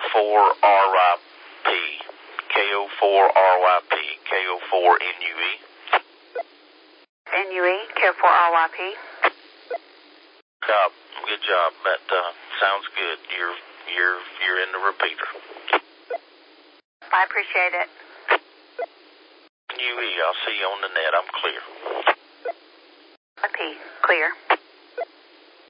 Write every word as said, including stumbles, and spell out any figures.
four R Y P. K O four R Y P. K O four N U E. N U E, K O four R Y P. Job. Good job. That uh, sounds good. You're you're you're in the repeater. I appreciate it. N U E, I'll see you on the net. I'm clear. P, clear.